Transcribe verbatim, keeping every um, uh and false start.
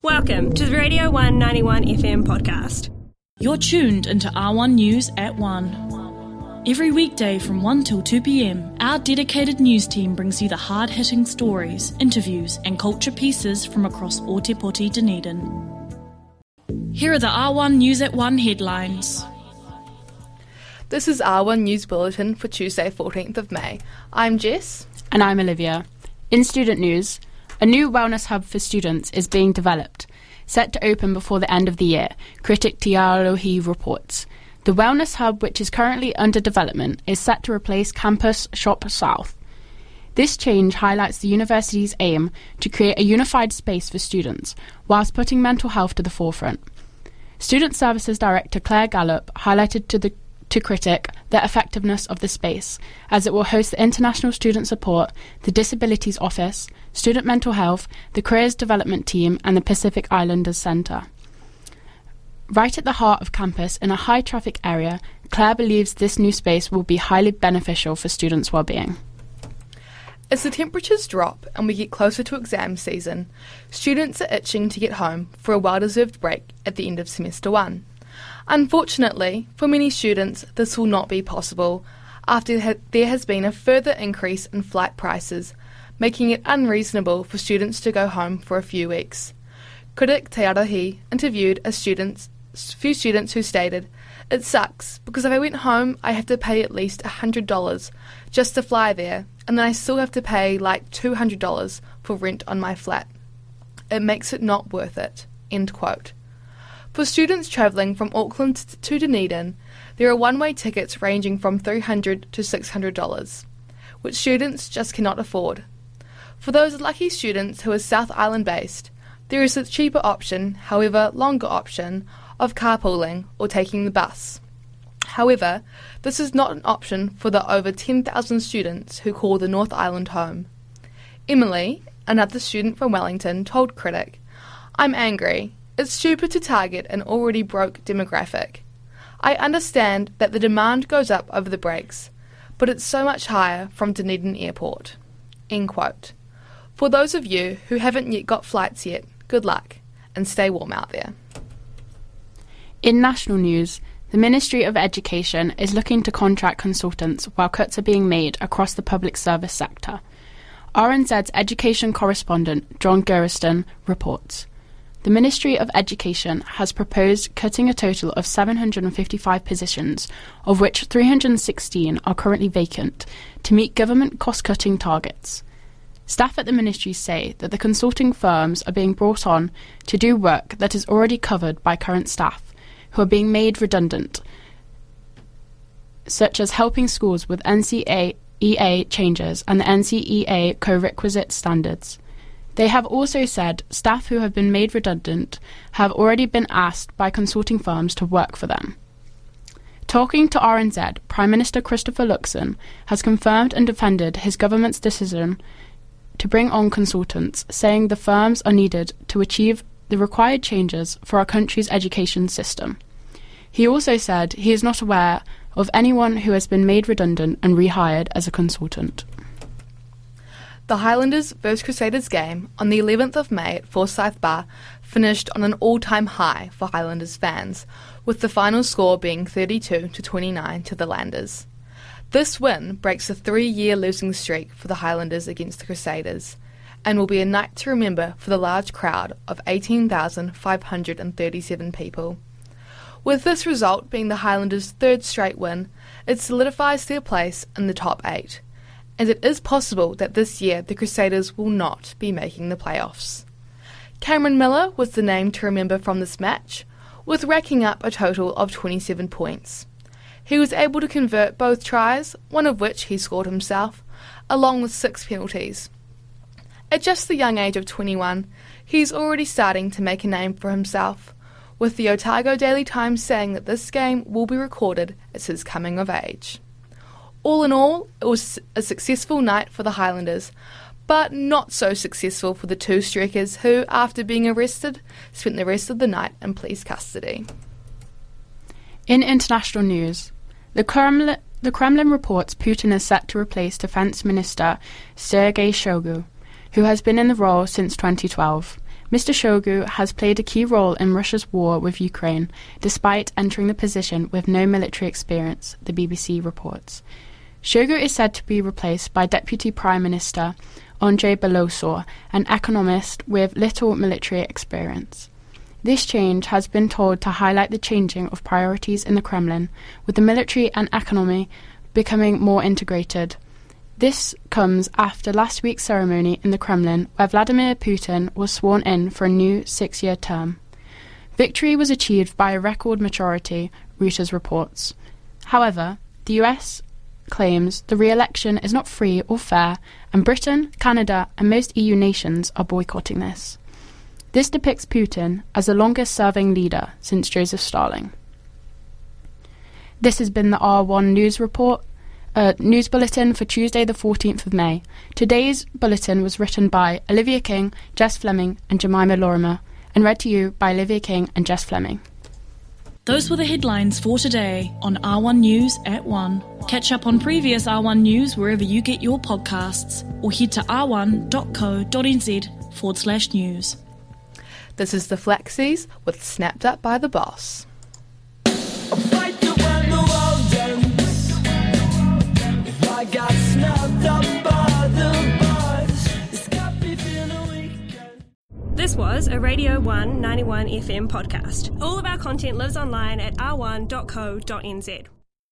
Welcome to the Radio one ninety-one F M podcast. You're tuned into R one News at one. Every weekday from one till two p.m, our dedicated news team brings you the hard-hitting stories, interviews and culture pieces from across Ōtepoti, Dunedin. Here are the R one News at one headlines. This is R one News Bulletin for Tuesday, fourteenth of May. I'm Jess. And I'm Olivia. In student news, a new wellness hub for students is being developed, set to open before the end of the year, critic Te Arohi reports. The wellness hub, which is currently under development, is set to replace Campus Shop South. This change highlights the university's aim to create a unified space for students, whilst putting mental health to the forefront. Student Services Director Claire Gallup highlighted to the to Critic the effectiveness of the space, as it will host the International Student Support, the Disabilities Office, Student Mental Health, the Careers Development Team and the Pacific Islanders Centre. Right at the heart of campus, in a high-traffic area, Claire believes this new space will be highly beneficial for students' well-being. As the temperatures drop and we get closer to exam season, students are itching to get home for a well-deserved break at the end of semester one. Unfortunately, for many students, this will not be possible after there has been a further increase in flight prices, making it unreasonable for students to go home for a few weeks. Critic Te Arohi interviewed a students, few students who stated, "It sucks, because if I went home, I have to pay at least one hundred dollars just to fly there, and then I still have to pay like two hundred dollars for rent on my flat. It makes it not worth it." End quote. For students travelling from Auckland to Dunedin, there are one-way tickets ranging from three hundred dollars to six hundred dollars, which students just cannot afford. For those lucky students who are South Island based, there is a cheaper option, however longer option, of carpooling or taking the bus. However, this is not an option for the over ten thousand students who call the North Island home. Emily, another student from Wellington, told Critic, "I'm angry. It's stupid to target an already broke demographic. I understand that the demand goes up over the breaks, but it's so much higher from Dunedin Airport." End quote. For those of you who haven't yet got flights yet, good luck, and stay warm out there. In national news, the Ministry of Education is looking to contract consultants while cuts are being made across the public service sector. R N Z's education correspondent John Gerston reports. The Ministry of Education has proposed cutting a total of seven hundred fifty-five positions, of which three hundred sixteen are currently vacant, to meet government cost-cutting targets. Staff at the ministry say that the consulting firms are being brought on to do work that is already covered by current staff, who are being made redundant, such as helping schools with N C E A changes and the N C E A co-requisite standards. They have also said staff who have been made redundant have already been asked by consulting firms to work for them. Talking to R N Z, Prime Minister Christopher Luxon has confirmed and defended his government's decision to bring on consultants, saying the firms are needed to achieve the required changes for our country's education system. He also said he is not aware of anyone who has been made redundant and rehired as a consultant. The Highlanders versus Crusaders game on the eleventh of May at Forsyth Bar finished on an all-time high for Highlanders fans, with the final score being thirty-two to twenty-nine to the Landers. This win breaks a three-year losing streak for the Highlanders against the Crusaders, and will be a night to remember for the large crowd of eighteen thousand five hundred thirty-seven people. With this result being the Highlanders' third straight win, it solidifies their place in the top eight, and it is possible that this year the Crusaders will not be making the playoffs. Cameron Miller was the name to remember from this match, with racking up a total of twenty-seven points. He was able to convert both tries, one of which he scored himself, along with six penalties. At just the young age of twenty-one, he's already starting to make a name for himself, with the Otago Daily Times saying that this game will be recorded as his coming of age. All in all, it was a successful night for the Highlanders, but not so successful for the two streakers who, after being arrested, spent the rest of the night in police custody. In international news, the Kremlin, the Kremlin reports Putin is set to replace Defence Minister Sergei Shoigu, who has been in the role since twenty twelve, Mister Shoigu has played a key role in Russia's war with Ukraine, despite entering the position with no military experience, the B B C reports. Shoigu is said to be replaced by Deputy Prime Minister Andrei Belosor, an economist with little military experience. This change has been told to highlight the changing of priorities in the Kremlin, with the military and economy becoming more integrated. This comes after last week's ceremony in the Kremlin, where Vladimir Putin was sworn in for a new six-year term. Victory was achieved by a record majority, Reuters reports. However, the U S claims the re-election is not free or fair, and Britain, Canada, and most E U nations are boycotting this. This depicts Putin as the longest-serving leader since Joseph Stalin. This has been the R one News Report. Uh, news bulletin for Tuesday the fourteenth of May. Today's bulletin was written by Olivia King, Jess Fleming and Jemima Lorimer, and read to you by Olivia King and Jess Fleming. Those were the headlines for today on R one News at one. Catch up on previous R one News wherever you get your podcasts, or head to r one dot co dot n z forward slash news. This is the Flexies with Snapped Up by the Boss. I got snapped up by the boss. It's got me feeling a weekend. This was a Radio one ninety-one F M podcast. All of our content lives online at r one dot co dot n z.